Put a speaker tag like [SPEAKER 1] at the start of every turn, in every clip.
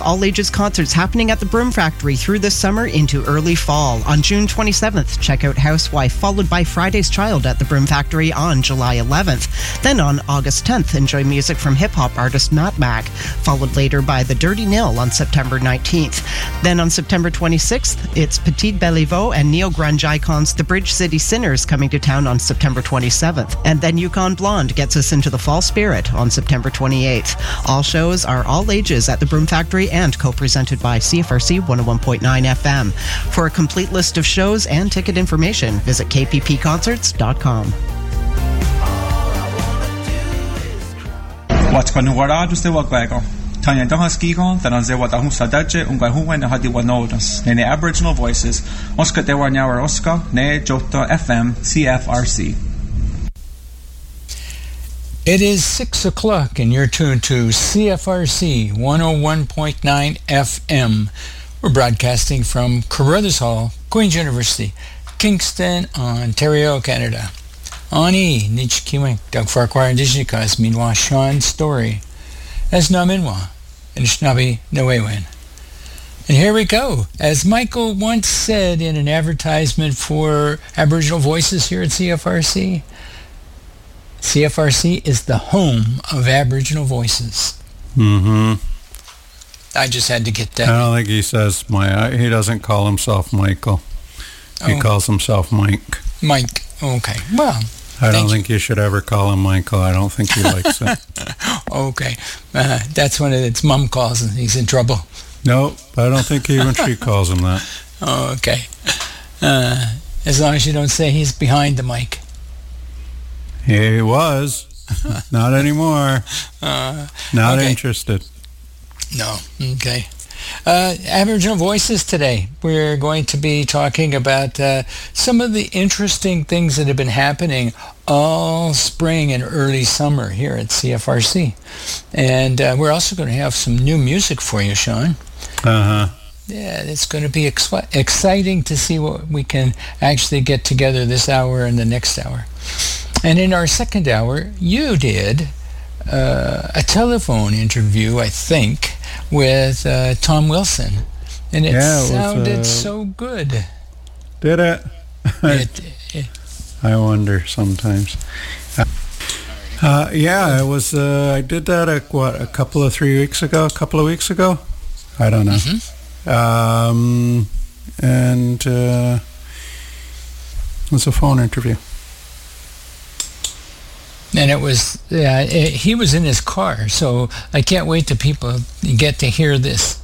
[SPEAKER 1] all-ages concerts happening at the Broom Factory through this summer into early fall. On June 27th, check out Housewife, followed by Friday's Child at the Broom Factory on July 11th. Then on August 10th, enjoy music from hip-hop artist Matt Mac, followed later by The Dirty Nil on September 19th. Then on September 26th, it's Petite Beliveau and neo-grunge icons The Bridge City Sinners coming to town on September 27th. And then Yukon Blonde gets us into the fall spirit on September 28th. All shows are all ages at the Broom Factory and co-presented by CFRC 101.9 FM. For a complete list of shows and ticket information, visit kppconcerts.com.
[SPEAKER 2] What's going on with the Wagwago? Tanya Dahaskigon, that on Zewa Dahusa Daje, Ungahuan Hadiwa Nodas, Nene Aboriginal Voices, Oscar Dewa Nyawa Oscar, Ne Jota FM, CFRC.
[SPEAKER 3] It is 6 o'clock and you're tuned to CFRC 101.9 FM. We're broadcasting from Carruthers Hall, Queen's University, Kingston, Ontario, Canada. Ani Nichkiwink, Doug Farquhar and Dijikas, Minwa Sean Story, as na Minwa, and Shnabi Nawewen. And here we go. As Michael once said in an advertisement for Aboriginal Voices here at CFRC, CFRC is the home of Aboriginal Voices.
[SPEAKER 4] Mm-hmm.
[SPEAKER 3] I just had to get that.
[SPEAKER 4] I don't think he says he doesn't call himself Michael. He calls himself Mike.
[SPEAKER 3] Mike. Okay. Well,
[SPEAKER 4] I don't think you should ever call him Michael. I don't think he likes it.
[SPEAKER 3] Okay. That's when its mom calls and he's in trouble.
[SPEAKER 4] No, I don't think even she calls him that.
[SPEAKER 3] Okay. As long as you don't say he's behind the mic.
[SPEAKER 4] He was. Not anymore. Not interested.
[SPEAKER 3] No. Okay. Aboriginal Voices today. We're going to be talking about some of the interesting things that have been happening all spring and early summer here at CFRC. And we're also going to have some new music for you, Sean.
[SPEAKER 4] Uh-huh.
[SPEAKER 3] Yeah, it's going to be exciting to see what we can actually get together this hour and the next hour. And in our second hour, you did a telephone interview, I think, with Tom Wilson. And it sounded so good.
[SPEAKER 4] Did it? I wonder sometimes. It was, I did that, a couple of weeks ago? I don't know.
[SPEAKER 3] Mm-hmm.
[SPEAKER 4] And it was a phone interview.
[SPEAKER 3] And it was, he was in his car, so I can't wait till people get to hear this,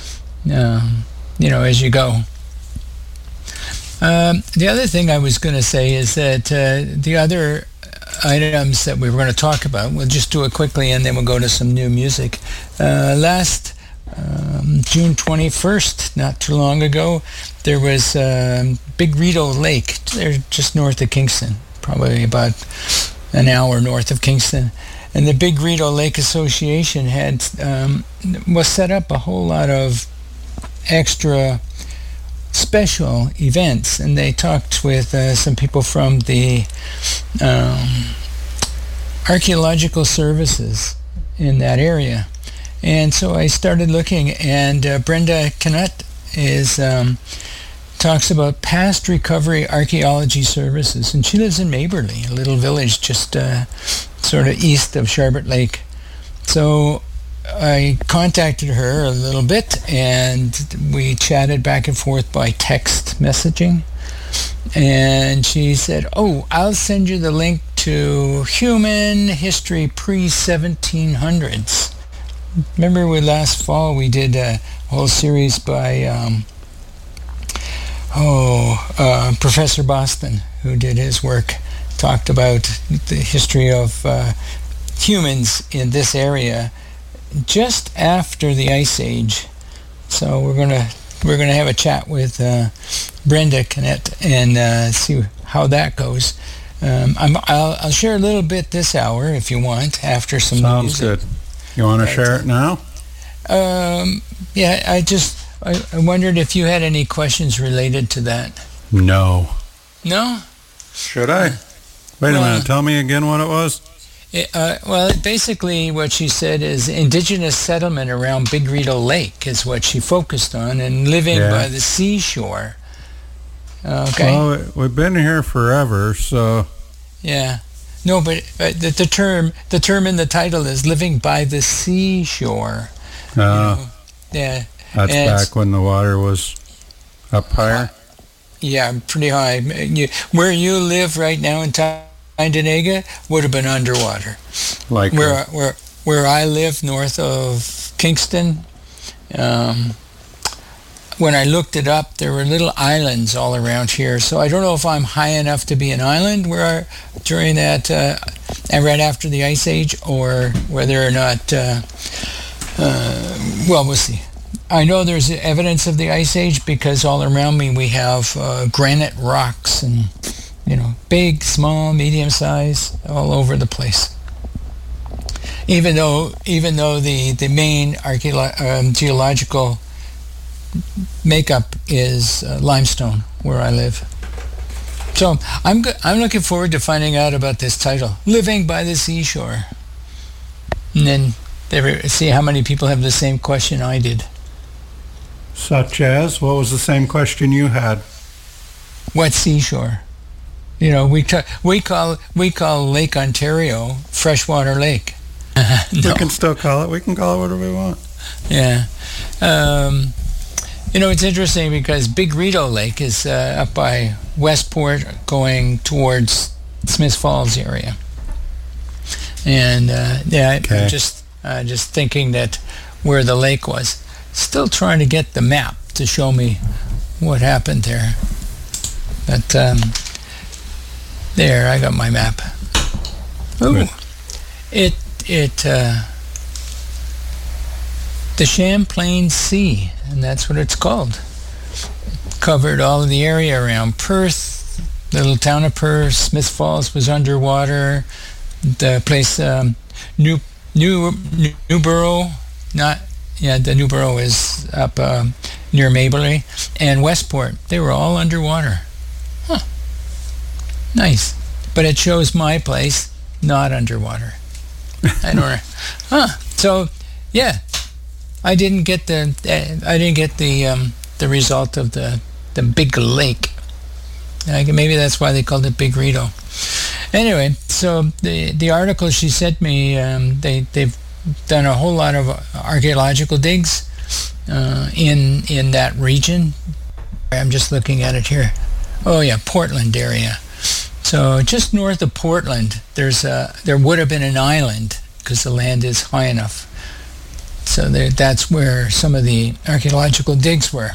[SPEAKER 3] as you go. The other thing I was going to say is that the other items that we were going to talk about, we'll just do it quickly and then we'll go to some new music. Last June 21st, not too long ago, there was Big Rideau Lake, there just north of Kingston, probably about an hour north of Kingston, and the Big Rideau Lake Association was set up a whole lot of extra special events, and they talked with some people from the archaeological services in that area. And so I started looking, and Brenda Kennett talks about past recovery archaeology services, and she lives in Maberley, a little village just sort of east of Sharbert Lake. So I contacted her a little bit, and we chatted back and forth by text messaging, and she said, I'll send you the link to Human History Pre-1700s. Remember last fall we did a whole series by Professor Boston, who did his work, talked about the history of humans in this area just after the Ice Age. So we're gonna have a chat with Brenda Kennett and see how that goes. I'll share a little bit this hour if you want after some
[SPEAKER 4] Sounds
[SPEAKER 3] music.
[SPEAKER 4] good. You want to share it now?
[SPEAKER 3] I wondered if you had any questions related to that.
[SPEAKER 4] No.
[SPEAKER 3] No?
[SPEAKER 4] Should I? Wait a minute. Tell me again what it was.
[SPEAKER 3] Well, basically what she said is indigenous settlement around Big Rideau Lake is what she focused on, and living by the seashore. Okay.
[SPEAKER 4] Well, we've been here forever, so...
[SPEAKER 3] Yeah. No, but the term in the title is living by the seashore. Yeah.
[SPEAKER 4] That's back when the water was up higher?
[SPEAKER 3] Yeah, pretty high. Where you live right now in Tyndonega would have been underwater.
[SPEAKER 4] Like
[SPEAKER 3] where I live north of Kingston, when I looked it up, there were little islands all around here. So I don't know if I'm high enough to be an island during that, right after the Ice Age, or whether or not, well, we'll see. I know there's evidence of the Ice Age because all around me we have granite rocks and, big, small, medium size, all over the place. Even though the main geological makeup is limestone where I live. So I'm looking forward to finding out about this title, Living by the Seashore. And then see how many people have the same question I did.
[SPEAKER 4] Such as? What was the same question you had?
[SPEAKER 3] What seashore? We call Lake Ontario freshwater lake. No.
[SPEAKER 4] We can still call it. We can call it whatever we want.
[SPEAKER 3] Yeah. It's interesting because Big Rideau Lake is up by Westport going towards Smith Falls area. And I'm just thinking that where the lake was. Still trying to get the map to show me what happened there. But there, I got my map. Ooh. The Champlain Sea, and that's what it's called. Covered all of the area around Perth, little town of Perth. Smith Falls was underwater. The place, Newborough, the Newborough is up near Maberly, and Westport. They were all underwater. Huh. Nice. But it shows my place not underwater. I don't know. Huh. So, yeah. I didn't get the result of the big lake. Maybe that's why they called it Big Rideau. Anyway, so the article she sent me, they've done a whole lot of archaeological digs in that region. I'm just looking at it here. Oh yeah, Portland area. So just north of Portland, there would have been an island because the land is high enough. So that's where some of the archaeological digs were.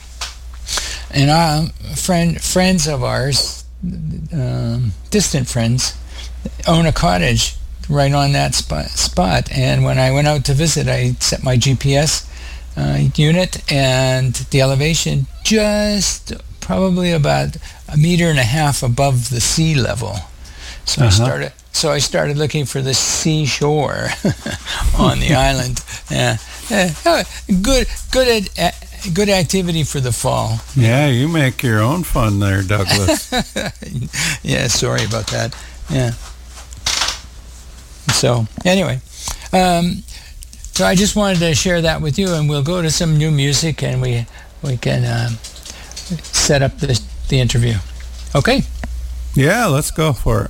[SPEAKER 3] And friends of ours, distant friends, own a cottage right on that spot. And when I went out to visit, I set my GPS unit, and the elevation just probably about 1.5 meters above the sea level. So I started looking for the seashore on the island. Yeah. Good activity for the fall.
[SPEAKER 4] Yeah, you make your own fun there, Douglas.
[SPEAKER 3] Yeah, sorry about that. Yeah. So anyway, so I just wanted to share that with you, and we'll go to some new music, and we can set up the interview. Okay?
[SPEAKER 4] Yeah, let's go for it.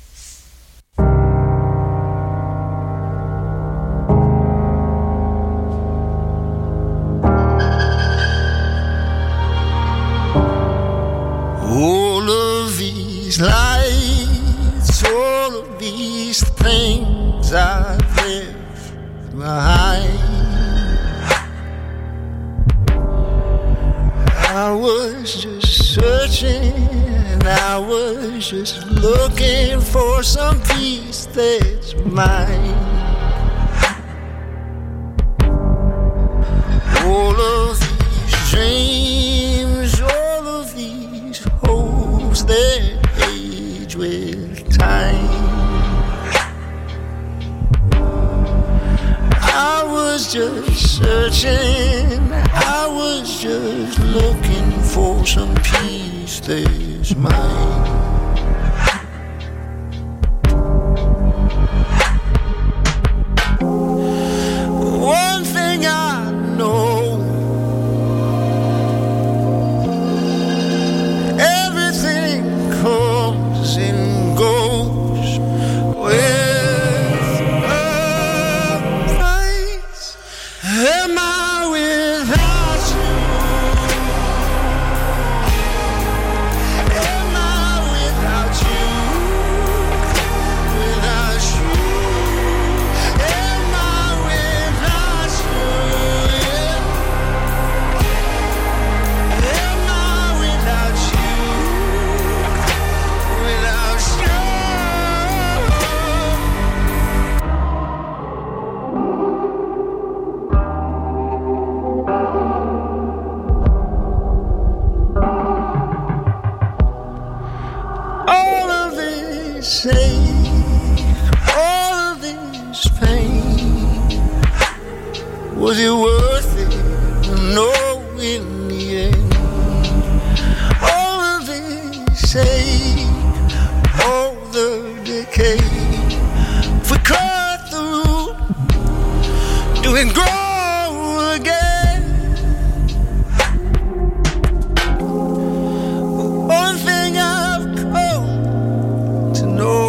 [SPEAKER 5] All of these lights, all of these things I've left behind. I was just searching, I was just looking for some peace that's mine. All of these dreams, all of these hopes that age with time. I was just searching, I was just looking for some peace that's mine. Was it worth it? No, in the end. All of this ache, all the decay. If we cut the root, do it grow again? One thing I've come to know,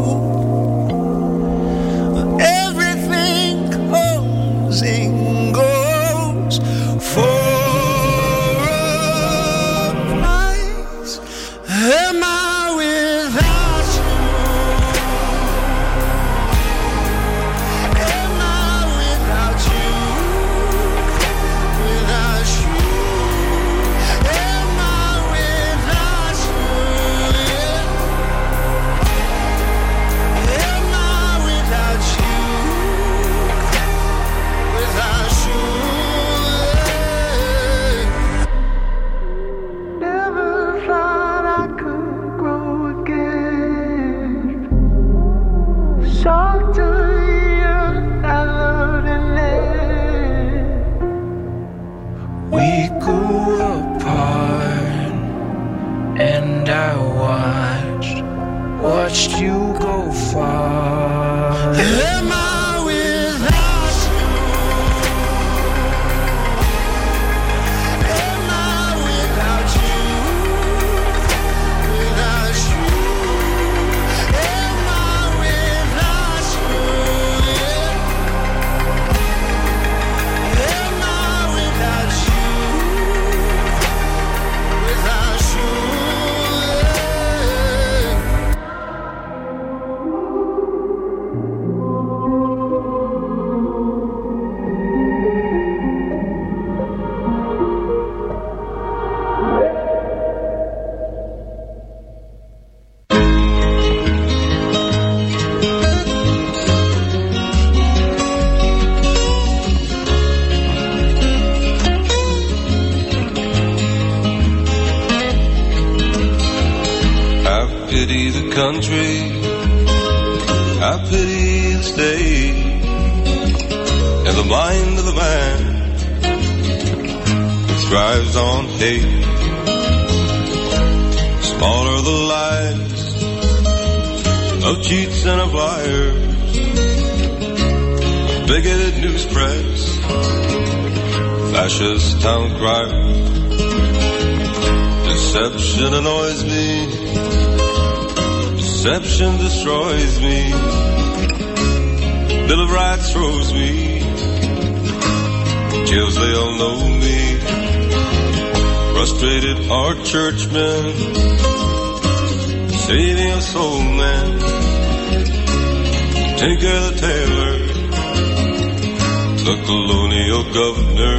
[SPEAKER 5] everything comes and goes for a price. Am I without you? Am I without you? Without you? Am I without you? Am I without you? Without you? Never thought I could grow again. Shocked to hear I loved and then we grew apart, and I watched you go far. Am I without you? Am I without you? Without you? Am I without you? Am I without you? Without you?
[SPEAKER 6] I pity the country, I pity the state, and the mind of the man who thrives on hate. Smaller the lies of cheats and of liars, of bigoted news press, fascist town criers. Deception annoys me, deception destroys me, Bill of Rights throws me, jails they all know me. Frustrated art churchmen, saving a soul man, Tinker the tailor, the colonial governor,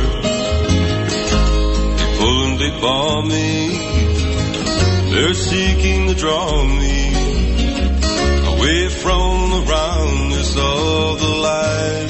[SPEAKER 6] they pull and they bomb me, they're seeking to draw me away from the roundness of the light.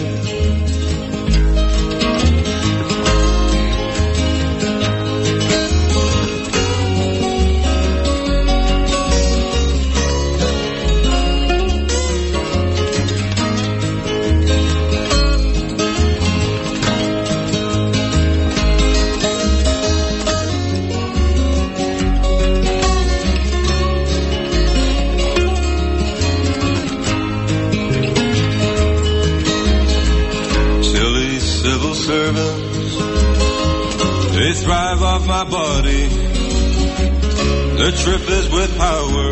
[SPEAKER 6] Servants, they thrive off my body, their trip is with power,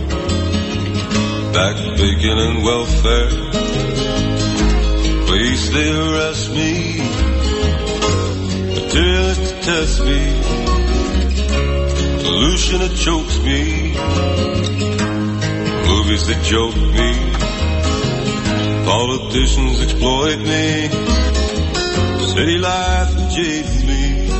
[SPEAKER 6] back bacon and welfare, place they arrest me, materialists to test me, pollution that chokes me, movies that joke me, politicians exploit me, city life jades me,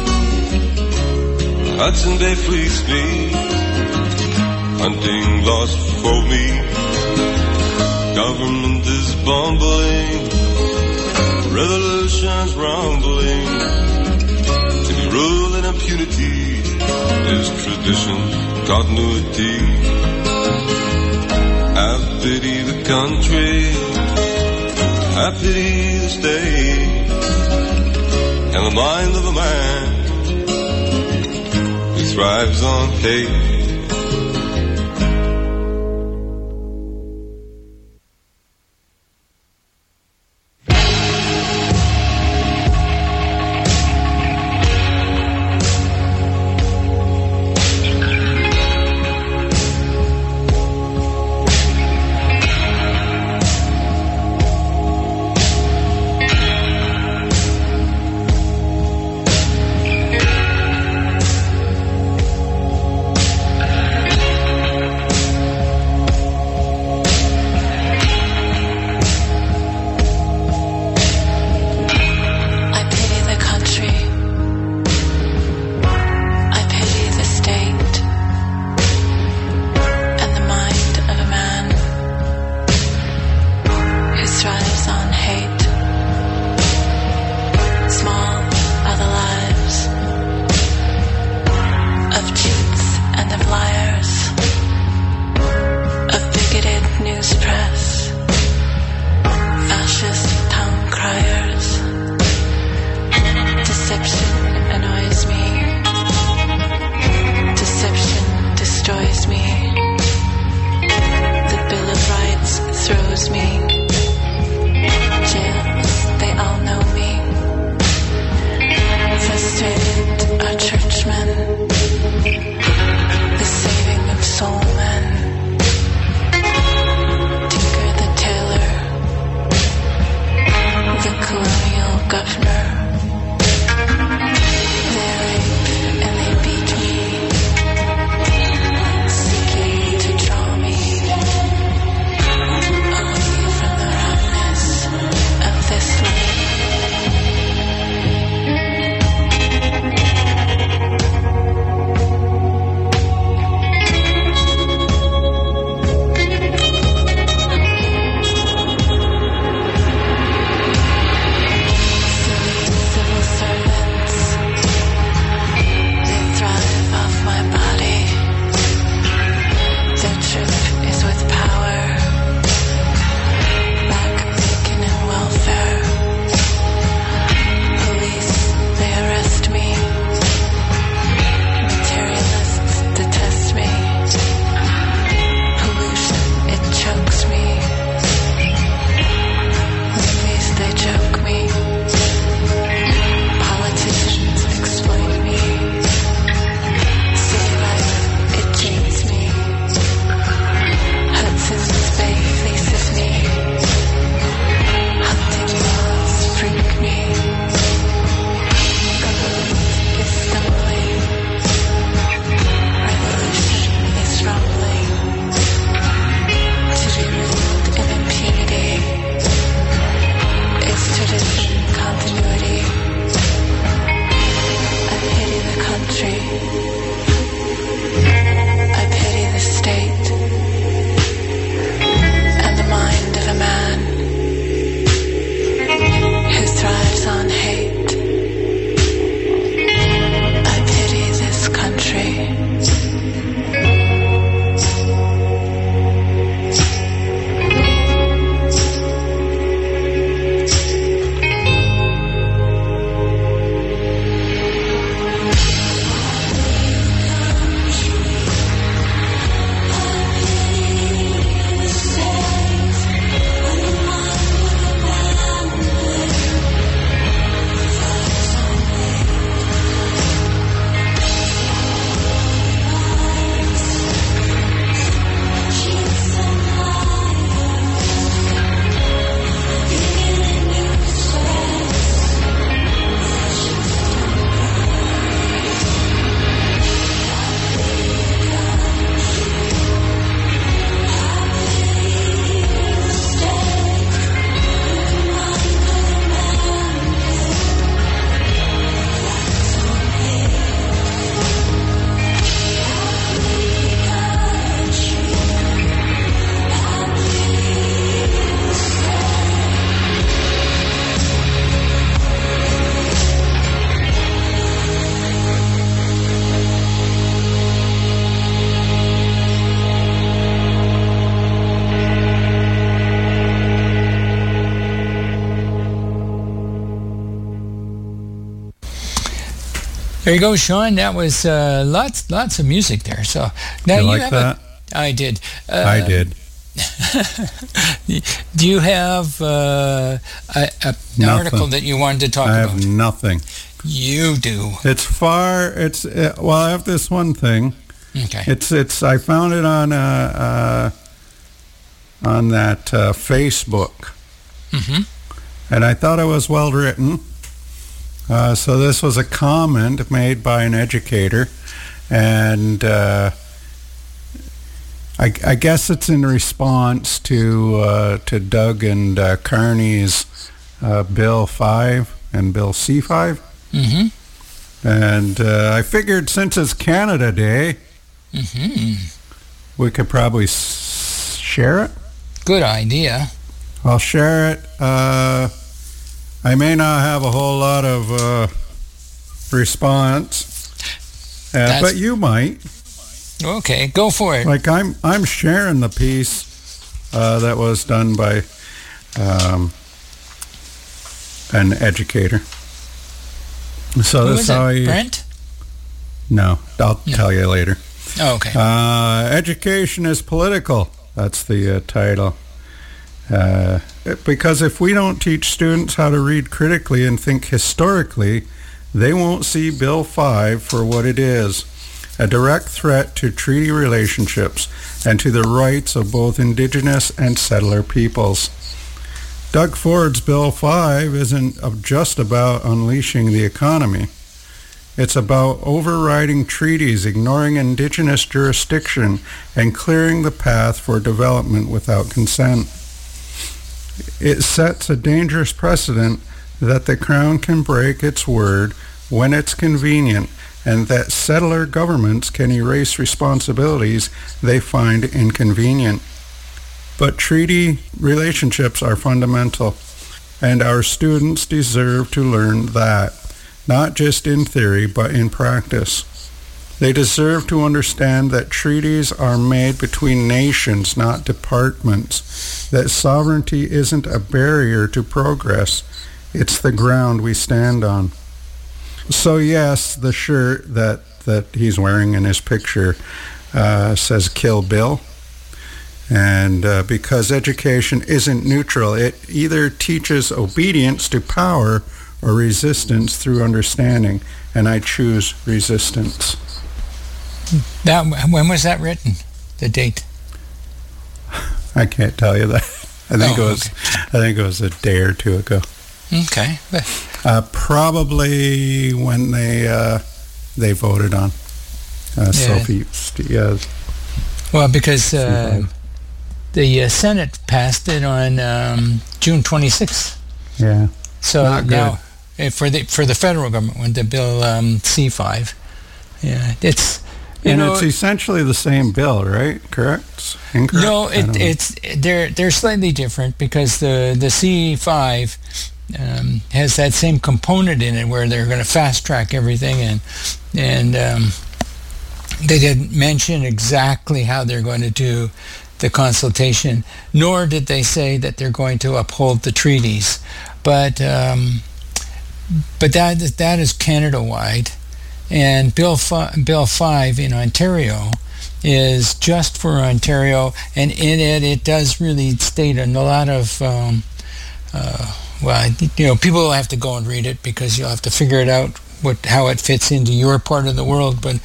[SPEAKER 6] Hudson Bay fleece me, hunting lost for me, government is bumbling, revolution's rumbling, to be ruled in impunity is tradition, continuity. I pity the country, I pity the state, and the mind of a man who thrives on hate.
[SPEAKER 3] There you go, Sean. That was lots of music there. So now
[SPEAKER 4] You like
[SPEAKER 3] have
[SPEAKER 4] that?
[SPEAKER 3] I did.
[SPEAKER 4] I did.
[SPEAKER 3] Do you have an article that you wanted to talk
[SPEAKER 4] I
[SPEAKER 3] about?
[SPEAKER 4] have nothing.
[SPEAKER 3] You do.
[SPEAKER 4] Well, I have this one thing.
[SPEAKER 3] Okay.
[SPEAKER 4] It's. I found it on that Facebook, and I thought it was well written. So this was a comment made by an educator, and I guess it's in response to Doug and Carney's Bill 5 and Bill C5.
[SPEAKER 3] Mm-hmm.
[SPEAKER 4] And I figured since it's Canada Day, we could probably share it.
[SPEAKER 3] Good idea.
[SPEAKER 4] I'll share it. I may not have a whole lot of response, but you might.
[SPEAKER 3] Okay, go for it.
[SPEAKER 4] Like I'm sharing the piece that was done by an educator. So
[SPEAKER 3] Who
[SPEAKER 4] this
[SPEAKER 3] is
[SPEAKER 4] is how
[SPEAKER 3] it? Brent?
[SPEAKER 4] No, I'll tell you later.
[SPEAKER 3] Oh, okay.
[SPEAKER 4] Education is political. That's the title. Because if we don't teach students how to read critically and think historically, they won't see Bill 5 for what it is, a direct threat to treaty relationships and to the rights of both Indigenous and settler peoples. Doug Ford's Bill 5 isn't just about unleashing the economy. It's about overriding treaties, ignoring Indigenous jurisdiction, and clearing the path for development without consent. It sets a dangerous precedent that the Crown can break its word when it's convenient, and that settler governments can erase responsibilities they find inconvenient. But treaty relationships are fundamental, and our students deserve to learn that, not just in theory, but in practice. They deserve to understand that treaties are made between nations, not departments, that sovereignty isn't a barrier to progress, it's the ground we stand on. So yes, the shirt that he's wearing in his picture says Kill Bill. And because education isn't neutral, it either teaches obedience to power or resistance through understanding, and I choose resistance.
[SPEAKER 3] When was that written? The date?
[SPEAKER 4] I can't tell you that. I think it was a day or two ago.
[SPEAKER 3] Okay.
[SPEAKER 4] Probably when they voted on Sophie. Yeah.
[SPEAKER 3] Well, because the Senate passed it on June 26th.
[SPEAKER 4] Yeah.
[SPEAKER 3] So now, for the federal government, when the Bill C5, yeah, it's
[SPEAKER 4] it's essentially the same bill, right? Correct? Incorrect?
[SPEAKER 3] No, they're slightly different because the C5 has that same component in it where they're going to fast track everything, and they didn't mention exactly how they're going to do the consultation, nor did they say that they're going to uphold the treaties, but that is Canada-wide, and Bill 5 in Ontario is just for Ontario, and in it does really state a lot of people will have to go and read it because you'll have to figure it out how it fits into your part of the world, but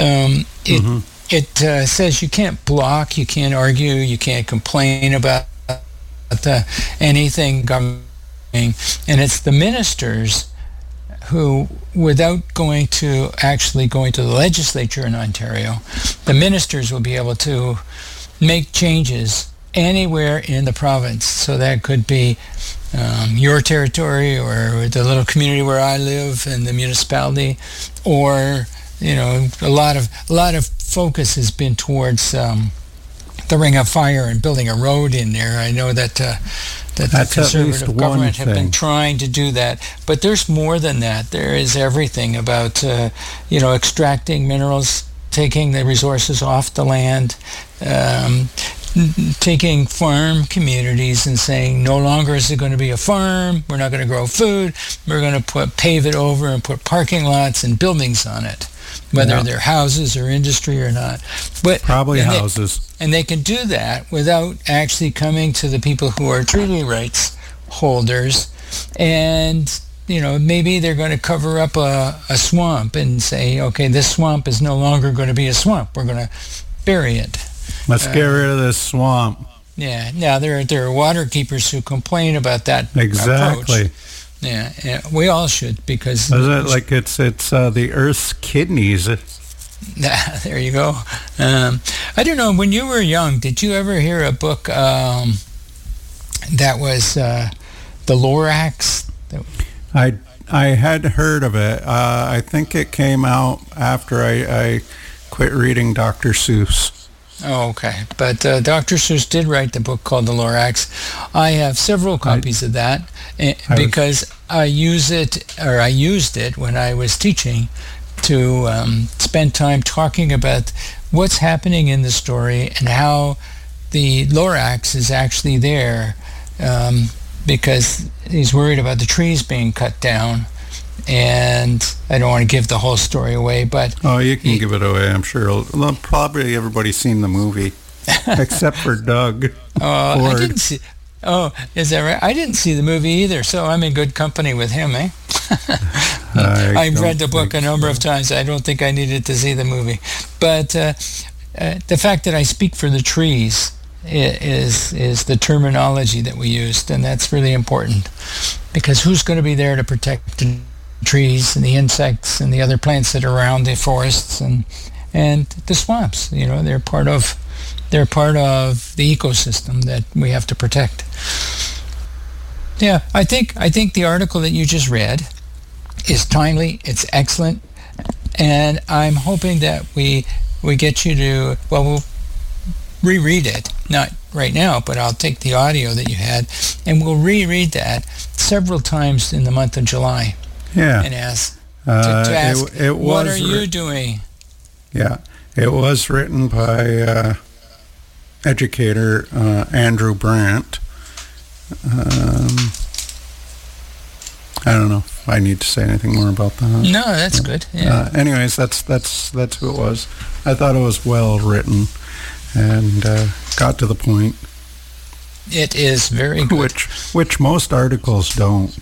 [SPEAKER 3] it says you can't block, you can't argue, you can't complain about anything governing, and it's the ministers who, without going to the legislature in Ontario, the ministers will be able to make changes anywhere in the province. So that could be your territory or the little community where I live and the municipality, or a lot of focus has been towards the Ring of Fire and building a road in there. I know that the Conservative government have been trying to do that, but there's more than that. There is everything about extracting minerals, taking the resources off the land, taking farm communities and saying no longer is it going to be a farm, we're not going to grow food, we're going to pave it over and put parking lots and buildings on it, whether they're houses or industry or not. But
[SPEAKER 4] probably houses.
[SPEAKER 3] And they can do that without actually coming to the people who are treaty rights holders, and maybe they're going to cover up a swamp and say, okay, this swamp is no longer going to be a swamp, we're going to bury it.
[SPEAKER 4] Let's get rid of this swamp.
[SPEAKER 3] Yeah. Now there are water keepers who complain about that
[SPEAKER 4] exactly.
[SPEAKER 3] approach. Yeah, we all should, because
[SPEAKER 4] is it like it's the Earth's kidneys?
[SPEAKER 3] There you go. I don't know. When you were young, did you ever hear a book that was The Lorax?
[SPEAKER 4] I had heard of it. I think it came out after I quit reading Dr. Seuss.
[SPEAKER 3] Oh, okay. But Dr. Seuss did write the book called The Lorax. I have several copies of that because I used it when I was teaching to spend time talking about what's happening in the story and how the Lorax is actually there because he's worried about the trees being cut down. And I don't want to give the whole story away, but...
[SPEAKER 4] Oh, you can give it away, I'm sure. Probably everybody's seen the movie, except for Doug.
[SPEAKER 3] I didn't see... Oh, is that right? I didn't see the movie either, so I'm in good company with him, eh? I've read the book a number of times. I don't think I needed to see the movie. But the fact that I speak for the trees is the terminology that we used, and that's really important, because who's going to be there to protect the trees and the insects and the other plants that are around the forests and the swamps? They're part of the ecosystem that we have to protect. Yeah, I think the article that you just read is timely. It's excellent, and I'm hoping that we get you to we'll reread it, not right now, but I'll take the audio that you had and we'll reread that several times in the month of July.
[SPEAKER 4] Yeah.
[SPEAKER 3] And ask, what are you doing?
[SPEAKER 4] Yeah. It was written by educator Andrew Brandt. I don't know if I need to say anything more about that.
[SPEAKER 3] No, that's good. Yeah.
[SPEAKER 4] Anyways, that's who it was. I thought it was well written and got to the point.
[SPEAKER 3] It is very good.
[SPEAKER 4] Which most articles don't.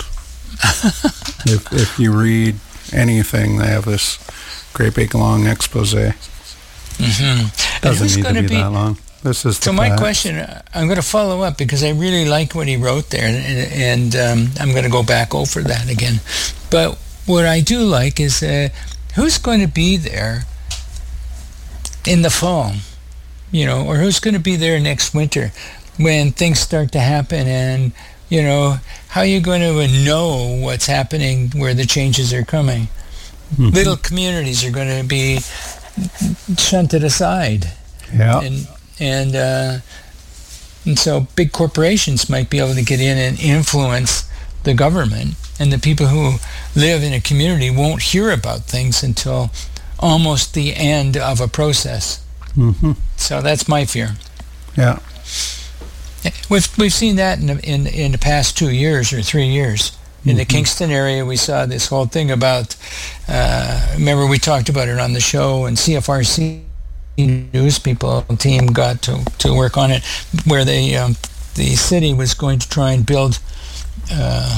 [SPEAKER 4] If you read anything, they have this great big long expose.
[SPEAKER 3] Mm-hmm.
[SPEAKER 4] Doesn't need to be that long. This is
[SPEAKER 3] so my question, I'm going to follow up because I really like what he wrote there, and I'm going to go back over that again. But what I do like is who's going to be there in the fall, or who's going to be there next winter when things start to happen, and how are you going to know what's happening where the changes are coming? Mm-hmm. Little communities are going to be shunted aside.
[SPEAKER 4] Yeah.
[SPEAKER 3] And so big corporations might be able to get in and influence the government, and the people who live in a community won't hear about things until almost the end of a process.
[SPEAKER 4] Mm-hmm.
[SPEAKER 3] So that's my fear.
[SPEAKER 4] Yeah.
[SPEAKER 3] We've seen that in the past 2 years or 3 years. In the Kingston area, we saw this whole thing about, remember we talked about it on the show, and CFRC news people team got to work on it, where the city was going to try and build a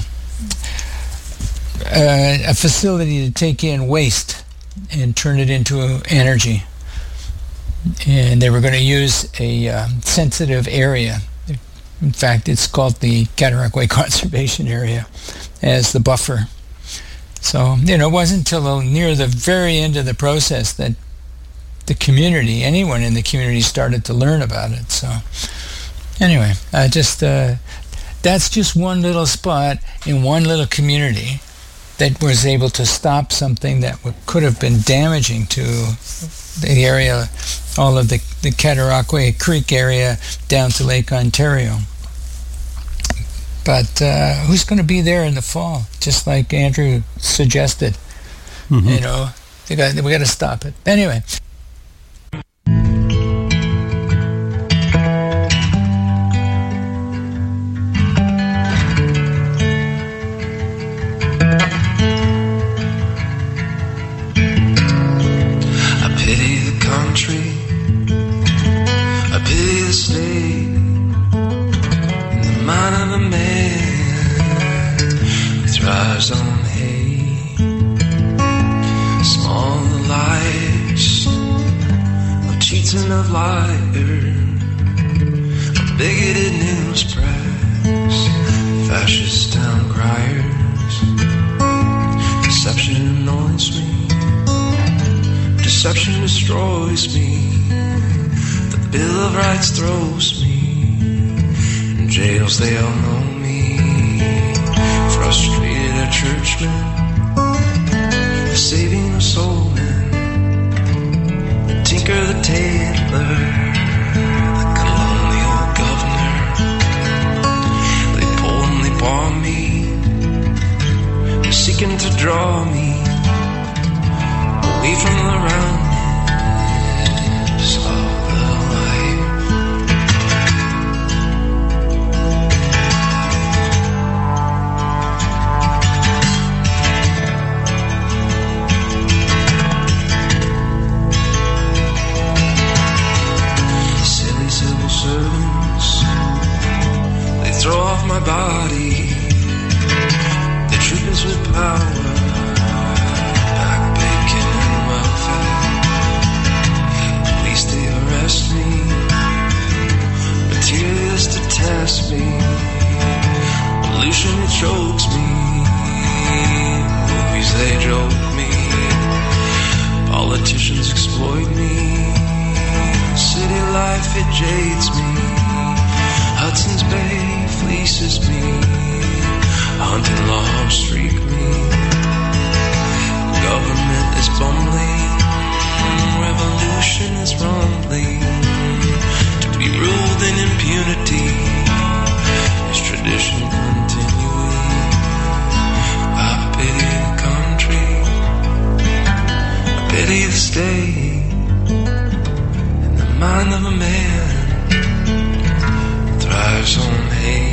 [SPEAKER 3] facility to take in waste and turn it into energy. And they were going to use a sensitive area. In fact, it's called the Cataraqui Conservation Area as the buffer. So, it wasn't until near the very end of the process that the community, anyone in the community, started to learn about it. So, anyway, that's just one little spot in one little community that was able to stop something that could have been damaging to the area, all of the Cataraqui Creek area down to Lake Ontario. But who's going to be there in the fall? Just like Andrew suggested. Mm-hmm. We got to stop it. Anyway.
[SPEAKER 7] country. I pity the state in the mind of a man who thrives on hate. Small the lies of cheats and of liars, of bigoted news press, fascist town criers. Deception annoys me, deception destroys me. The Bill of Rights throws me in jails, they all know me. Frustrated a churchman, saving a soul man. The tinker, the tailor, the colonial governor. They pull and they bar me, they're seeking to draw me away from the roundness of the life. Silly civil servants, they throw off my body. They treat us with power, me, materialists to test me, pollution it chokes me, movies they joke me, politicians exploit me, city life it jades me, Hudson's Bay fleeces me, hunting laws streak me, government is bumbling, revolution is rumbling. To be ruled in impunity is tradition continuing. I pity the country, I pity the state, and the mind of a man thrives on hate.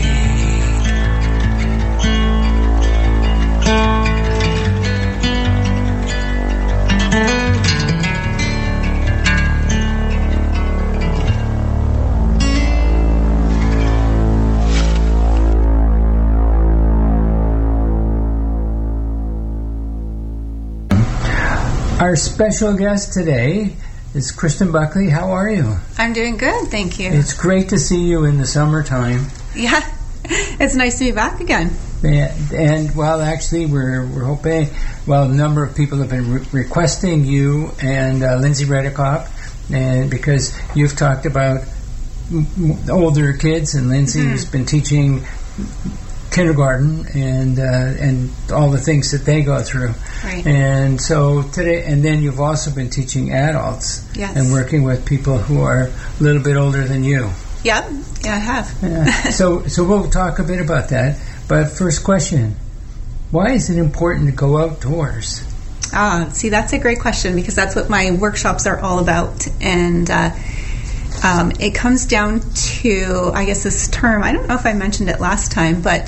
[SPEAKER 3] Our special guest today is Kristen Buckley. How are you?
[SPEAKER 8] I'm doing good, thank you.
[SPEAKER 3] It's great to see you in the summertime.
[SPEAKER 8] Yeah, it's nice to be back again.
[SPEAKER 3] And well, actually, we're hoping. Well, a number of people have been requesting you and Lindsay Redikoff, and because you've talked about older kids, and Lindsay has been teaching kindergarten and all the things that they go through.
[SPEAKER 8] Right.
[SPEAKER 3] And so today, and then you've also been teaching adults.
[SPEAKER 8] Yes.
[SPEAKER 3] And working with people who are a little bit older than you.
[SPEAKER 8] Yep. Yeah, I have.
[SPEAKER 3] Yeah. So we'll talk a bit about that. But first question, why is it important to go outdoors?
[SPEAKER 8] See, that's a great question, because that's what my workshops are all about. And it comes down to, I guess, this term, I don't know if I mentioned it last time, but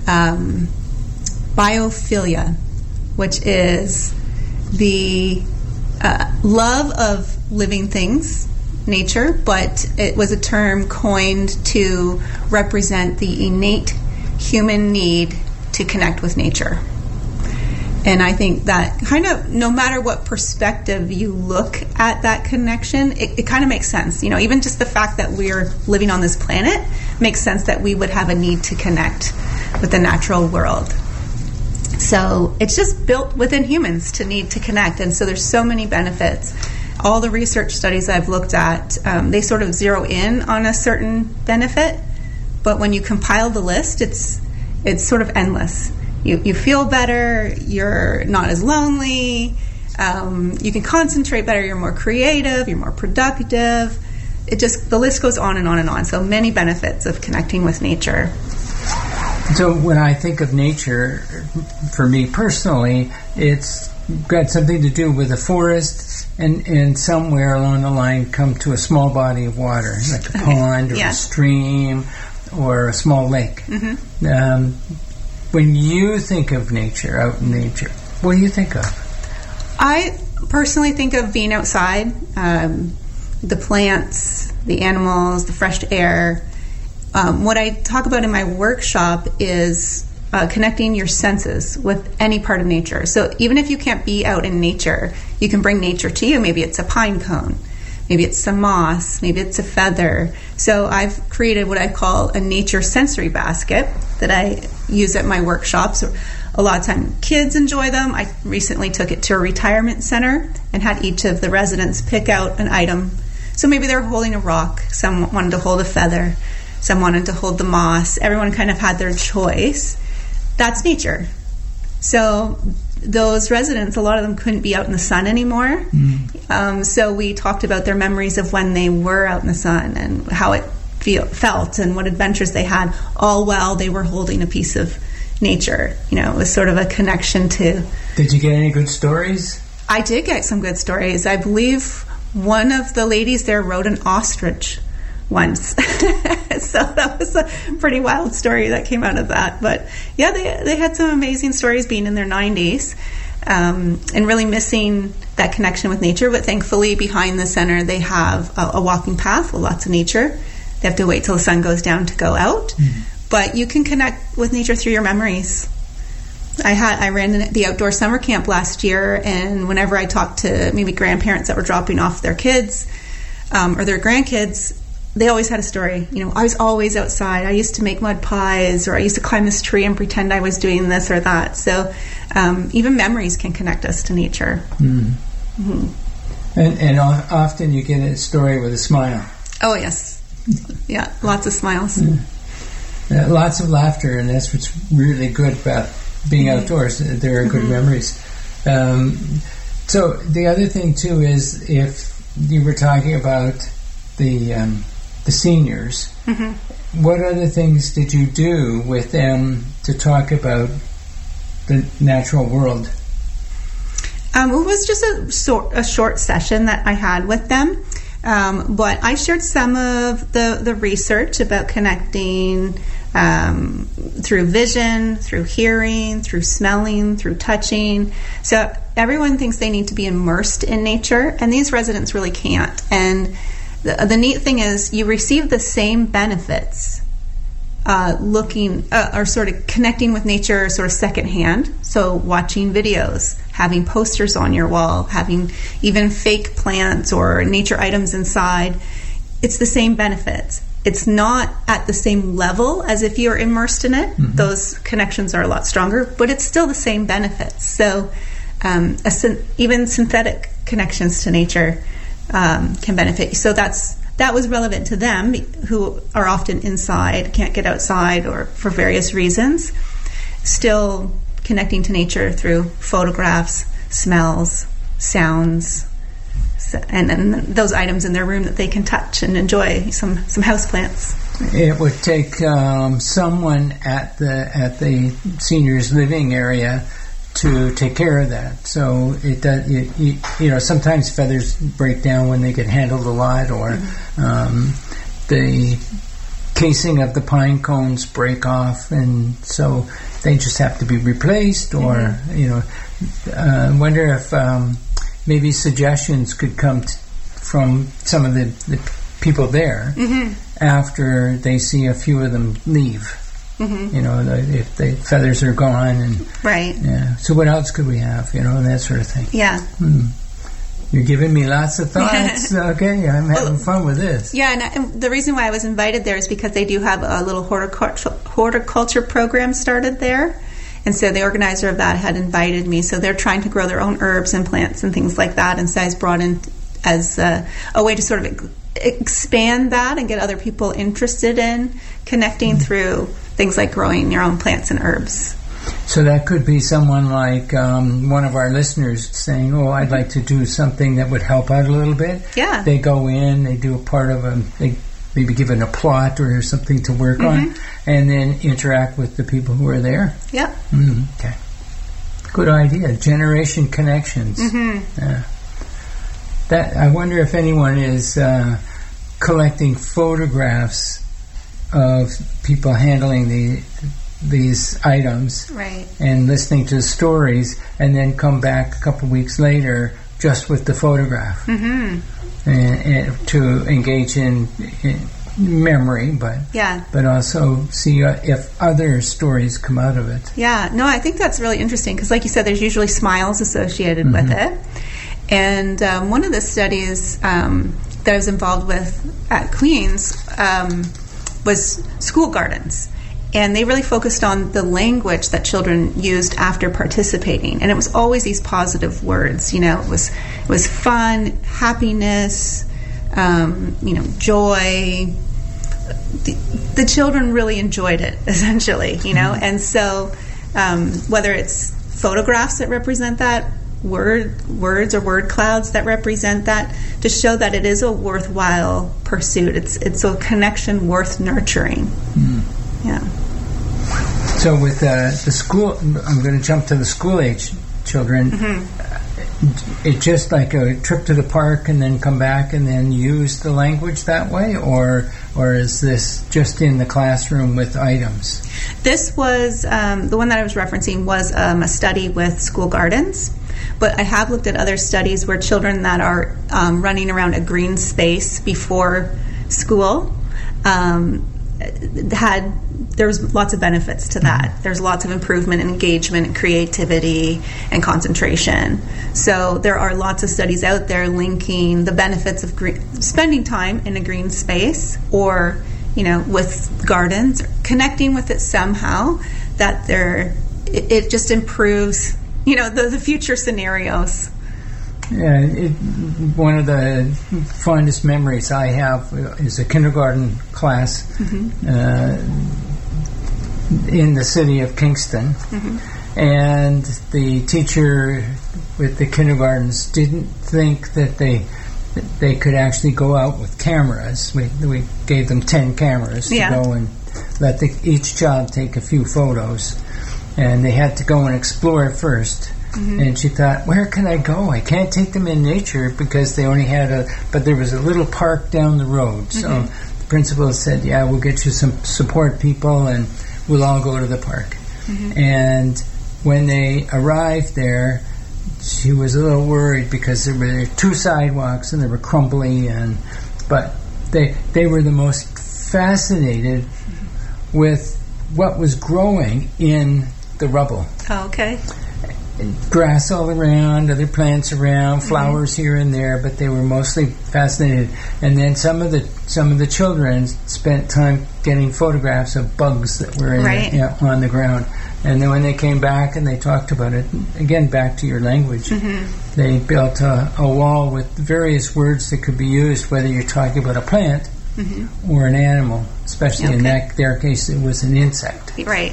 [SPEAKER 8] biophilia, which is the love of living things, nature, but it was a term coined to represent the innate human need to connect with nature. And I think that kind of, no matter what perspective you look at that connection, it kind of makes sense. You know, even just the fact that we're living on this planet makes sense that we would have a need to connect with the natural world. So it's just built within humans to need to connect. And so there's so many benefits. All the research studies I've looked at, they sort of zero in on a certain benefit. But when you compile the list, it's sort of endless. You feel better, you're not as lonely, you can concentrate better, you're more creative, you're more productive. The list goes on and on and on. So many benefits of connecting with nature.
[SPEAKER 3] So when I think of nature, for me personally, it's got something to do with a forest and somewhere along the line come to a small body of water, like a pond or a stream or a small lake. Mm-hmm. When you think of nature, out in nature, what do you think of?
[SPEAKER 8] I personally think of being outside, the plants, the animals, the fresh air. What I talk about in my workshop is connecting your senses with any part of nature. So even if you can't be out in nature, you can bring nature to you. Maybe it's a pine cone, maybe it's some moss, maybe it's a feather. So I've created what I call a nature sensory basket that I use at my workshops. A lot of time kids enjoy them. I recently took it to a retirement center and had each of the residents pick out an item. So maybe they're holding a rock, some wanted to hold a feather, some wanted to hold the moss. Everyone kind of had their choice. That's nature. So those residents, a lot of them couldn't be out in the sun anymore. So we talked about their memories of when they were out in the sun and how it felt and what adventures they had, all while they were holding a piece of nature. You know, it was sort of a connection to...
[SPEAKER 3] Did you get any good stories?
[SPEAKER 8] I did get some good stories. I believe one of the ladies there rode an ostrich once. So that was a pretty wild story that came out of that. But yeah, they had some amazing stories being in their 90s and really missing that connection with nature. But thankfully behind the center they have a walking path with lots of nature. They have to wait till the sun goes down to go out. But you can connect with nature through your memories. I ran the outdoor summer camp last year, and whenever I talked to maybe grandparents that were dropping off their kids or their grandkids, they always had a story. You know, I was always outside. I used to make mud pies, or I used to climb this tree and pretend I was doing this or that. So even memories can connect us to nature.
[SPEAKER 3] And often you get a story with a smile.
[SPEAKER 8] Oh, yes. Yeah, lots of smiles.
[SPEAKER 3] Lots of laughter, and that's what's really good about being outdoors. There are good memories. So the other thing, too, is if you were talking about the seniors, what other things did you do with them to talk about the natural world?
[SPEAKER 8] It was just a short session that I had with them, but I shared some of the research about connecting through vision, through hearing, through smelling, through touching. So everyone thinks they need to be immersed in nature, and these residents really can't. And the neat thing is you receive the same benefits looking or sort of connecting with nature sort of secondhand. So watching videos, having posters on your wall, having even fake plants or nature items inside. It's the same benefits. It's not at the same level as if you're immersed in it. Those connections are a lot stronger, but it's still the same benefits. So even synthetic connections to nature can benefit you. So that was relevant to them, who are often inside, can't get outside, or for various reasons. Still connecting to nature through photographs, smells, sounds, and those items in their room that they can touch and enjoy. Some houseplants.
[SPEAKER 3] It would take someone at the seniors' living area to take care of that. So it does. You know, sometimes feathers break down when they get handled a lot, or the casing of the pine cones break off, and so they just have to be replaced. Or I wonder if maybe suggestions could come from some of the people there after they see a few of them leave. You know, if the feathers are gone, and
[SPEAKER 8] right.
[SPEAKER 3] Yeah. So what else could we have? You know, and that sort of thing.
[SPEAKER 8] Yeah.
[SPEAKER 3] You're giving me lots of thoughts. Okay, I'm having fun with this.
[SPEAKER 8] Yeah, and the reason why I was invited there is because they do have a little horticulture program started there. And so the organizer of that had invited me. So they're trying to grow their own herbs and plants and things like that. And so I was brought in as a way to sort of expand that and get other people interested in connecting through things like growing your own plants and herbs.
[SPEAKER 3] So that could be someone like one of our listeners saying, "Oh, I'd like to do something that would help out a little bit."
[SPEAKER 8] Yeah.
[SPEAKER 3] They go in, they do a part of they maybe given a plot or something to work on, and then interact with the people who are there.
[SPEAKER 8] Yeah.
[SPEAKER 3] Okay. Good idea. Generation connections. That I wonder if anyone is collecting photographs of people handling these items,
[SPEAKER 8] right,
[SPEAKER 3] and listening to the stories, and then come back a couple weeks later just with the photograph, and to engage in memory, but also see if other stories come out of it.
[SPEAKER 8] Yeah, no, I think that's really interesting because, like you said, there's usually smiles associated with it. And one of the studies that I was involved with at Queen's was school gardens. And they really focused on the language that children used after participating. And it was always these positive words. You know, it was fun, happiness, joy. The children really enjoyed it, essentially, you know. And so whether it's photographs that represent that, words or word clouds that represent that, to show that it is a worthwhile pursuit. It's a connection worth nurturing. Yeah.
[SPEAKER 3] So with the school, I'm going to jump to the school-age children. It's just like a trip to the park and then come back and then use the language that way, or is this just in the classroom with items?
[SPEAKER 8] This was, the one that I was referencing was a study with school gardens, but I have looked at other studies where children that are running around a green space before school there was lots of benefits to that. There's lots of improvement in engagement and creativity and concentration. So there are lots of studies out there linking the benefits of spending time in a green space, or with gardens, connecting with it somehow, that it just improves the future scenarios.
[SPEAKER 3] Yeah, one of the fondest memories I have is a kindergarten class in the city of Kingston, and the teacher with the kindergartens didn't think that they could actually go out with cameras. We gave them 10 cameras to go and let each child take a few photos, and they had to go and explore first. And she thought, where can I go? I can't take them in nature because they only had but there was a little park down the road. So the principal said, we'll get you some support people and we'll all go to the park. And when they arrived there, she was a little worried because there were 2 sidewalks and they were crumbly, but they were the most fascinated with what was growing in the rubble.
[SPEAKER 8] Oh, okay.
[SPEAKER 3] Grass all around, other plants around, flowers here and there, but they were mostly fascinated. And then some of the children spent time getting photographs of bugs that were on the ground. And then when they came back and they talked about it, again, back to your language, they built a wall with various words that could be used, whether you're talking about a plant or an animal, especially in their case, it was an insect.
[SPEAKER 8] Right.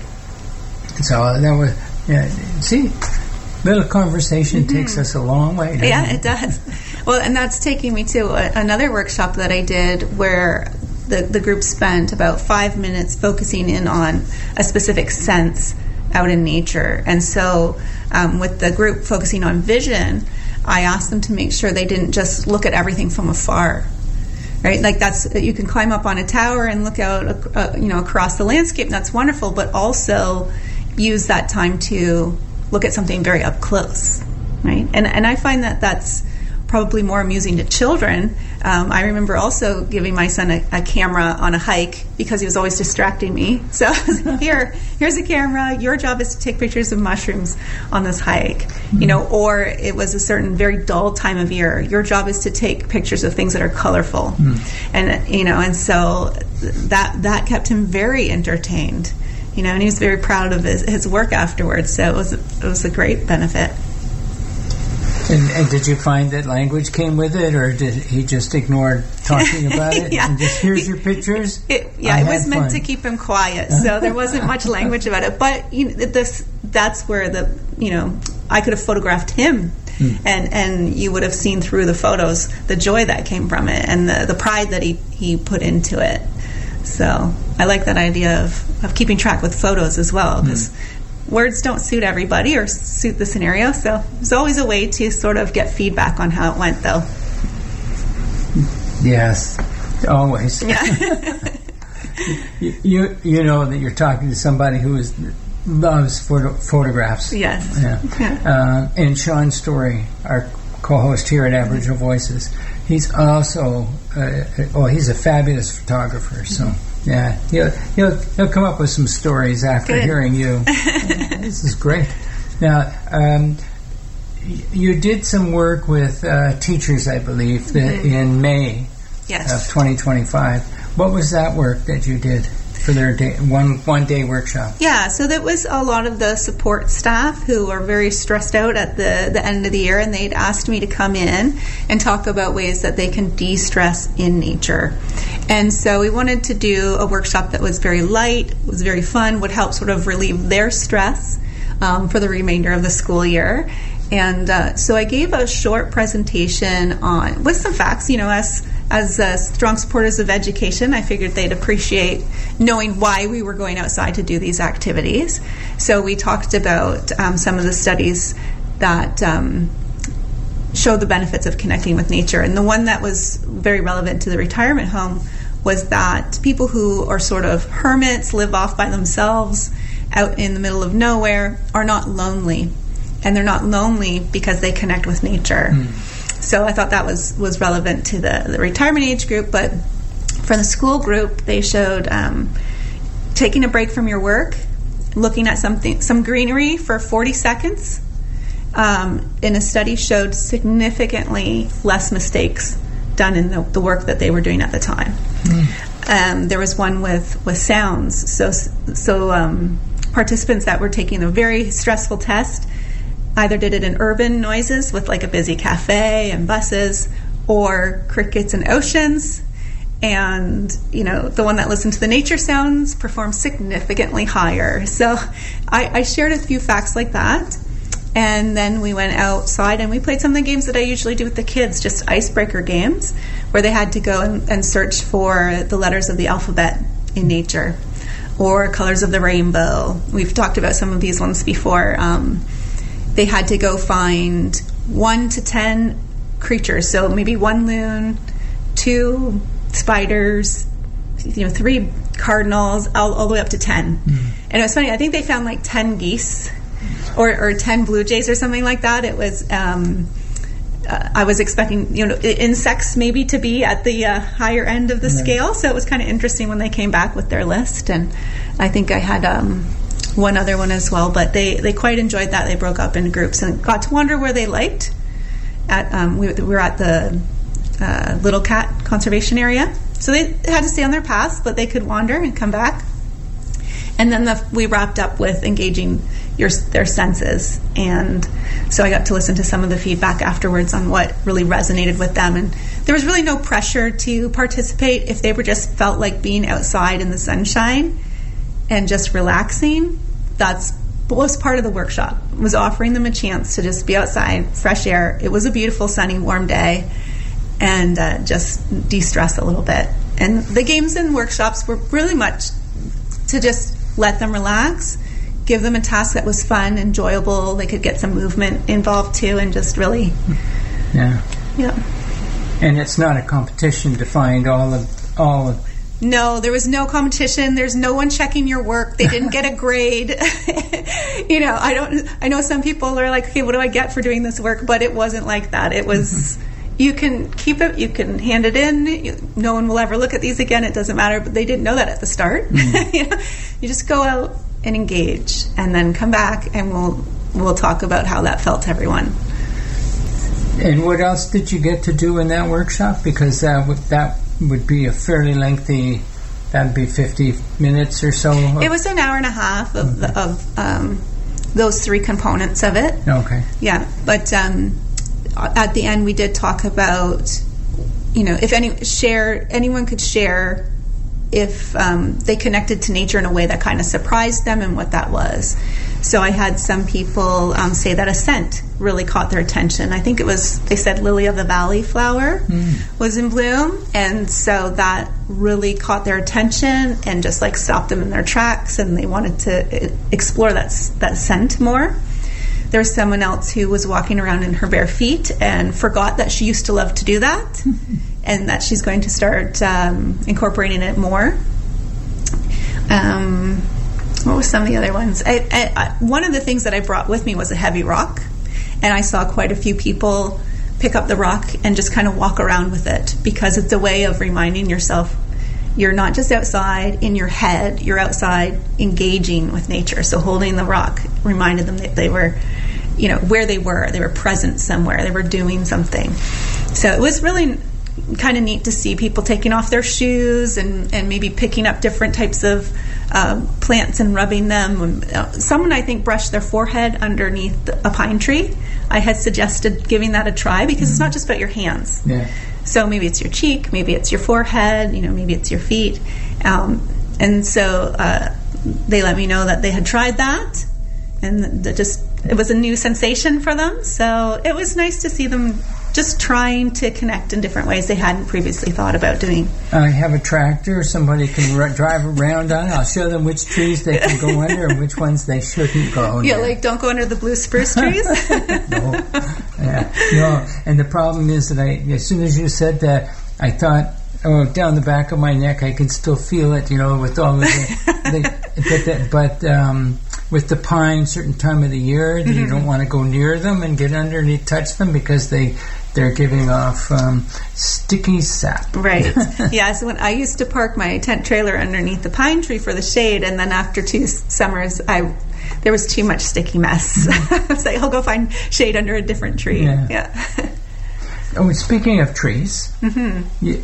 [SPEAKER 3] So that was, see, little conversation takes us a long way.
[SPEAKER 8] It does. Well, and that's taking me to another workshop that I did where the group spent about 5 minutes focusing in on a specific sense out in nature. And so with the group focusing on vision, I asked them to make sure they didn't just look at everything from afar. Right, like you can climb up on a tower and look out, across the landscape. And that's wonderful, but also use that time to look at something very up close, right? And I find that that's probably more amusing to children. I remember also giving my son a camera on a hike because he was always distracting me. So here's a camera. Your job is to take pictures of mushrooms on this hike, or it was a certain very dull time of year. Your job is to take pictures of things that are colorful, and so that kept him very entertained. And he was very proud of his work afterwards. So it was a great benefit.
[SPEAKER 3] And did you find that language came with it, or did he just ignore talking about it? And just, here's your pictures?
[SPEAKER 8] It was meant to keep him quiet, so there wasn't much language about it. But that's where I could have photographed him, and you would have seen through the photos the joy that came from it and the pride that he put into it. So I like that idea of keeping track with photos as well, because words don't suit everybody or suit the scenario. So there's always a way to sort of get feedback on how it went, though.
[SPEAKER 3] Yes, always. Yeah. you know that you're talking to somebody who loves photographs.
[SPEAKER 8] Yes.
[SPEAKER 3] Yeah. And Sean Story, our co-host here at Aboriginal Voices. He's also, he's a fabulous photographer. So yeah, he'll come up with some stories after hearing you. This is great. Now, you did some work with teachers, I believe, in May of 2025. What was that work that you did for their one day workshop?
[SPEAKER 8] Yeah, so that was a lot of the support staff who are very stressed out at the end of the year, and they'd asked me to come in and talk about ways that they can de-stress in nature. And so we wanted to do a workshop that was very light, was very fun, would help sort of relieve their stress for the remainder of the school year. And so I gave a short presentation with some facts. As strong supporters of education, I figured they'd appreciate knowing why we were going outside to do these activities. So we talked about some of the studies that show the benefits of connecting with nature. And the one that was very relevant to the retirement home was that people who are sort of hermits, live off by themselves out in the middle of nowhere, are not lonely. And they're not lonely because they connect with nature. So I thought that was relevant to the retirement age group. But for the school group, they showed taking a break from your work, looking at some greenery for 40 seconds, in a study showed significantly less mistakes done in the work that they were doing at the time. There was one with sounds. So participants that were taking a very stressful test either did it in urban noises with like a busy cafe and buses, or crickets and oceans. And, the one that listened to the nature sounds performed significantly higher. So I shared a few facts like that. And then we went outside and we played some of the games that I usually do with the kids, just icebreaker games, where they had to go and search for the letters of the alphabet in nature, or colors of the rainbow. We've talked about some of these ones before. They had to go find 1 to 10 creatures. So maybe 1 loon, 2 spiders, 3 cardinals, all the way up to 10. And it was funny, I think they found like 10 geese or 10 blue jays or something like that. It was, I was expecting, insects maybe to be at the higher end of the scale. So it was kind of interesting when they came back with their list. And I think I had one other one as well, but they quite enjoyed that. They broke up into groups and got to wander where they liked. We were at the Little Cat Conservation Area, so they had to stay on their paths, but they could wander and come back. And then we wrapped up with engaging their senses, and so I got to listen to some of the feedback afterwards on what really resonated with them. And there was really no pressure to participate. If they just felt like being outside in the sunshine and just relaxing, that's was part of the workshop, was offering them a chance to just be outside, fresh air. It was a beautiful, sunny, warm day, and just de-stress a little bit. And the games and workshops were really much to just let them relax, give them a task that was fun, enjoyable. They could get some movement involved too, and just really...
[SPEAKER 3] Yeah. And it's not a competition to find all of
[SPEAKER 8] No, there was no competition. There's no one checking your work. They didn't get a grade. I know some people are like, okay, what do I get for doing this work? But it wasn't like that. It was, you can keep it, you can hand it in. No one will ever look at these again. It doesn't matter. But they didn't know that at the start. You just go out and engage, and then come back, and we'll talk about how that felt to everyone.
[SPEAKER 3] And what else did you get to do in that workshop? Because that would be a fairly lengthy, that'd be 50 minutes or so.
[SPEAKER 8] It was an hour and a half of those 3 components of it.
[SPEAKER 3] Okay.
[SPEAKER 8] Yeah, but at the end we did talk about, if anyone could share if they connected to nature in a way that kind of surprised them and what that was. So I had some people say that a scent really caught their attention. I think they said lily of the valley flower was in bloom, and so that really caught their attention and just like stopped them in their tracks, and they wanted to explore that scent more. There was someone else who was walking around in her bare feet and forgot that she used to love to do that, and that she's going to start incorporating it more. What was some of the other ones? One of the things that I brought with me was a heavy rock, and I saw quite a few people pick up the rock and just kind of walk around with it, because it's a way of reminding yourself you're not just outside in your head, you're outside engaging with nature. So holding the rock reminded them that they were, where they were present somewhere, they were doing something. So it was really kind of neat to see people taking off their shoes and maybe picking up different types of plants and rubbing them. Someone, I think, brushed their forehead underneath a pine tree. I had suggested giving that a try, because it's not just about your hands.
[SPEAKER 3] Yeah.
[SPEAKER 8] So maybe it's your cheek, maybe it's your forehead, maybe it's your feet. And so they let me know that they had tried that, and it was a new sensation for them. So it was nice to see them just trying to connect in different ways they hadn't previously thought about doing.
[SPEAKER 3] I have a tractor. Somebody can drive around on it. I'll show them which trees they can go under and which ones they shouldn't go under.
[SPEAKER 8] Yeah, like don't go under the blue spruce trees?
[SPEAKER 3] No. And the problem is that as soon as you said that, I thought, down the back of my neck, I can still feel it, with all of the... with the pine, certain time of the year, you don't want to go near them and get underneath, touch them, because they're giving off sticky sap.
[SPEAKER 8] Right. Yeah, so when I used to park my tent trailer underneath the pine tree for the shade, and then after 2 summers, there was too much sticky mess. I was like, I'll go find shade under a different tree. Yeah.
[SPEAKER 3] Oh, speaking of trees, you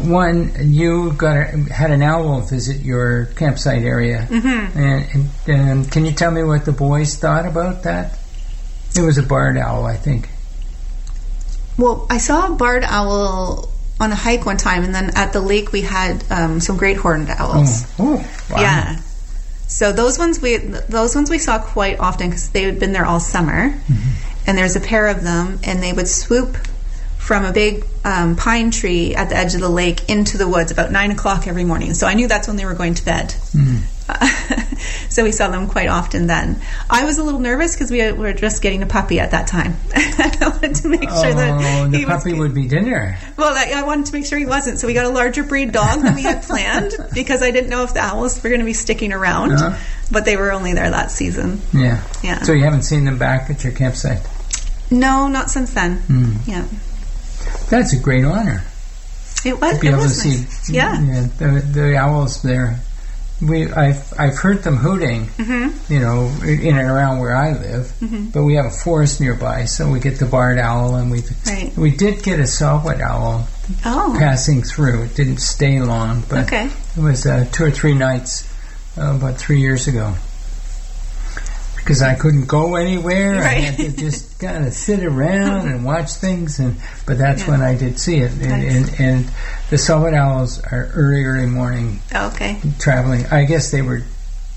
[SPEAKER 3] had an owl visit your campsite area, and can you tell me what the boys thought about that? It was a barred owl, I think.
[SPEAKER 8] Well, I saw a barred owl on a hike one time, and then at the lake we had some great horned owls.
[SPEAKER 3] Oh, wow.
[SPEAKER 8] Yeah. So those ones we saw quite often, because they had been there all summer, and there's a pair of them, and they would swoop from a big pine tree at the edge of the lake into the woods about 9 o'clock every morning. So I knew that's when they were going to bed. So we saw them quite often then. I was a little nervous because we were just getting a puppy at that time. I wanted to make sure that
[SPEAKER 3] the puppy would be dinner.
[SPEAKER 8] Well, I wanted to make sure he wasn't. So we got a larger breed dog than we had planned, because I didn't know if the owls were going to be sticking around. But they were only there that season.
[SPEAKER 3] Yeah.
[SPEAKER 8] Yeah.
[SPEAKER 3] So you haven't seen them back at your campsite?
[SPEAKER 8] No, not since then. Yeah.
[SPEAKER 3] That's a great honor.
[SPEAKER 8] It was.
[SPEAKER 3] To be able to
[SPEAKER 8] nice.
[SPEAKER 3] see, the owls there. I've heard them hooting, in and around where I live. But we have a forest nearby, so we get the barred owl, and we did get a saw-whet owl passing through. It didn't stay long, but it was 2 or 3 nights about 3 years ago. Because I couldn't go anywhere, I had to just kind of sit around and watch things, but that's when I did see it. And the saw-whet owls are early morning traveling. I guess they were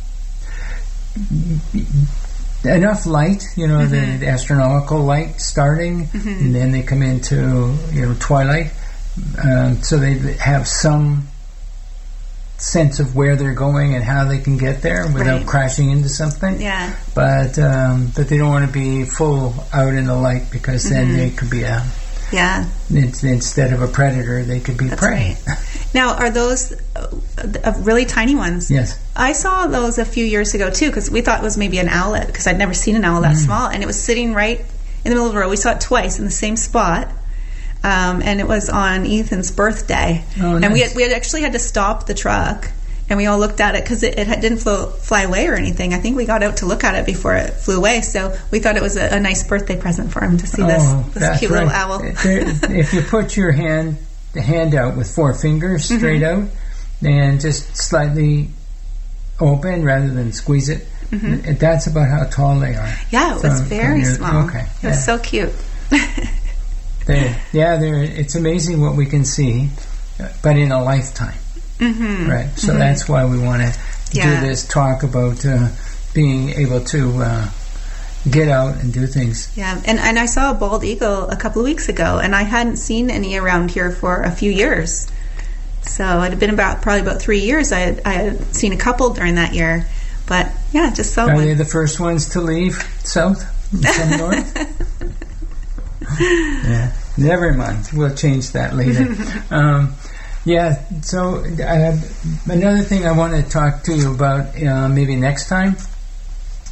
[SPEAKER 3] enough light, the astronomical light starting, and then they come into twilight, so they have some sense of where they're going and how they can get there without crashing into something.
[SPEAKER 8] Yeah.
[SPEAKER 3] But they don't want to be full out in the light, because then they could be instead of a predator, they could be prey.
[SPEAKER 8] Right. Now, are those really tiny ones?
[SPEAKER 3] Yes.
[SPEAKER 8] I saw those a few years ago too, because we thought it was maybe an owlet, because I'd never seen an owl that small, and it was sitting right in the middle of the road. We saw it twice in the same spot. And it was on Ethan's birthday.
[SPEAKER 3] Nice.
[SPEAKER 8] And we had actually had to stop the truck, and we all looked at it, because it didn't fly away or anything. I think we got out to look at it before it flew away, so we thought it was a nice birthday present for him to see this cute little owl.
[SPEAKER 3] If you put your hand out with 4 fingers straight out and just slightly open rather than squeeze it, that's about how tall they are.
[SPEAKER 8] Yeah, it was very small.
[SPEAKER 3] Okay.
[SPEAKER 8] It was so cute.
[SPEAKER 3] It's amazing what we can see, but in a lifetime. Right. So that's why we want to do this talk about being able to get out and do things. Yeah,
[SPEAKER 8] and I saw a bald eagle a couple of weeks ago, and I hadn't seen any around here for a few years. So it had been probably about 3 years. I had seen a couple during that year, but just saw one.
[SPEAKER 3] Are they the first ones to leave south and come north? Yeah, never mind. We'll change that later. So another thing I want to talk to you about maybe next time.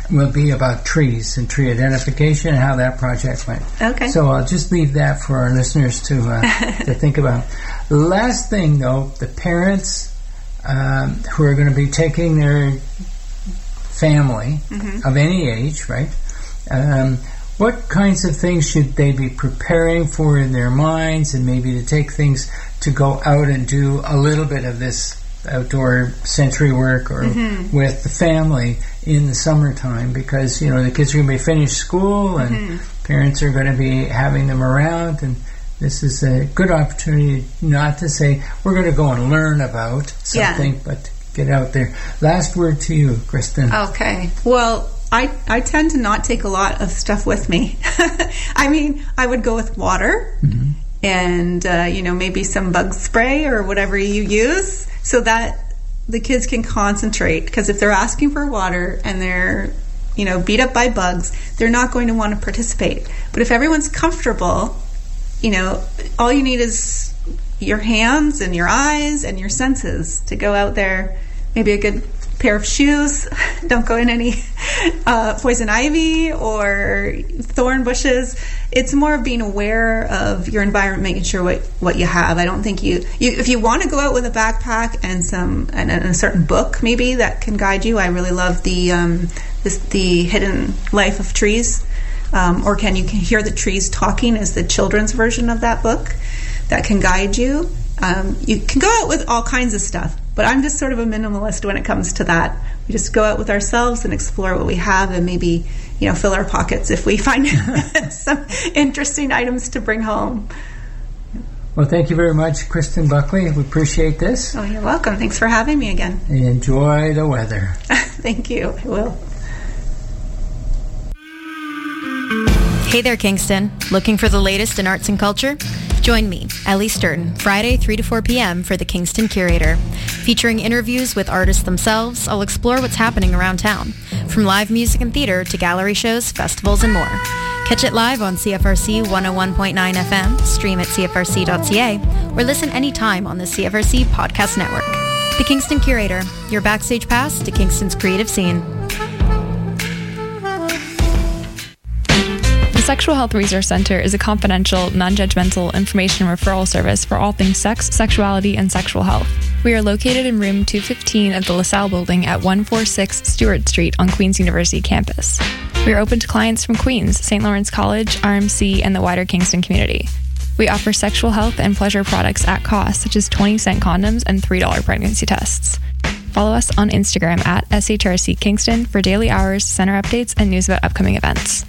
[SPEAKER 3] will be about trees and tree identification and how that project went.
[SPEAKER 8] Okay.
[SPEAKER 3] So I'll just leave that for our listeners to think about. Last thing, though, the parents who are going to be taking their family of any age, right? What kinds of things should they be preparing for in their minds, and maybe to take things to go out and do a little bit of this outdoor sensory work or with the family in the summertime? Because, you know, the kids are going to be finished school and parents are going to be having them around, and this is a good opportunity not to say we're going to go and learn about something, but get out there. Last word to you, Kristen.
[SPEAKER 8] Okay. Well, I tend to not take a lot of stuff with me. I mean, I would go with water and, maybe some bug spray or whatever you use so that the kids can concentrate. Because if they're asking for water and they're, beat up by bugs, they're not going to want to participate. But if everyone's comfortable, all you need is your hands and your eyes and your senses to go out there. Maybe a good pair of shoes. Don't go in any poison ivy or thorn bushes. It's more of being aware of your environment, making sure what you have. I don't think you if you want to go out with a backpack and a certain book maybe that can guide you. I really love the Hidden Life of Trees, or Can You Hear the Trees Talking is the children's version of that book that can guide you. You can go out with all kinds of stuff, but I'm just sort of a minimalist when it comes to that. We just go out with ourselves and explore what we have, and maybe, fill our pockets if we find some interesting items to bring home.
[SPEAKER 3] Well, thank you very much, Kristen Buckley. We appreciate this.
[SPEAKER 8] Oh, you're welcome. Thanks for having me again.
[SPEAKER 3] And enjoy the weather.
[SPEAKER 8] Thank you. I will.
[SPEAKER 9] Hey there, Kingston. Looking for the latest in arts and culture? Join me, Ellie Sturton, Friday 3 to 4 p.m. for the Kingston Curator. Featuring interviews with artists themselves, I'll explore what's happening around town, from live music and theater to gallery shows, festivals, and more. Catch it live on CFRC 101.9 FM, stream at cfrc.ca, or listen anytime on the CFRC Podcast Network. The Kingston Curator, your backstage pass to Kingston's creative scene.
[SPEAKER 10] The Sexual Health Resource Center is a confidential, non-judgmental information referral service for all things sex, sexuality, and sexual health. We are located in room 215 of the LaSalle Building at 146 Stewart Street on Queen's University campus. We are open to clients from Queens, St. Lawrence College, RMC, and the wider Kingston community. We offer sexual health and pleasure products at cost, such as 20-cent condoms and $3 pregnancy tests. Follow us on Instagram at SHRC Kingston for daily hours, center updates, and news about upcoming events.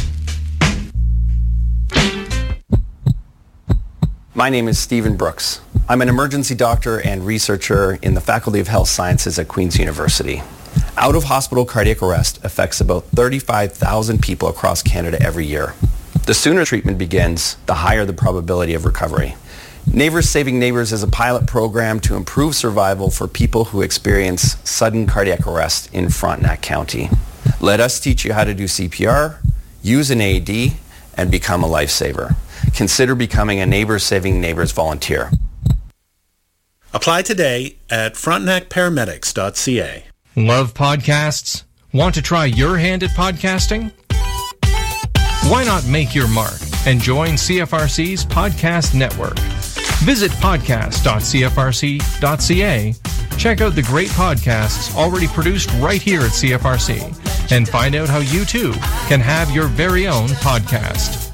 [SPEAKER 11] My name is Stephen Brooks. I'm an emergency doctor and researcher in the Faculty of Health Sciences at Queen's University. Out-of-hospital cardiac arrest affects about 35,000 people across Canada every year. The sooner treatment begins, the higher the probability of recovery. Neighbors Saving Neighbors is a pilot program to improve survival for people who experience sudden cardiac arrest in Frontenac County. Let us teach you how to do CPR, use an AED, and become a lifesaver. Consider becoming a Neighbors Saving Neighbors volunteer.
[SPEAKER 12] Apply today at frontenacparamedics.ca.
[SPEAKER 13] Love podcasts? Want to try your hand at podcasting? Why not make your mark and join CFRC's Podcast Network? Visit podcast.cfrc.ca, check out the great podcasts already produced right here at CFRC, and find out how you too can have your very own podcast.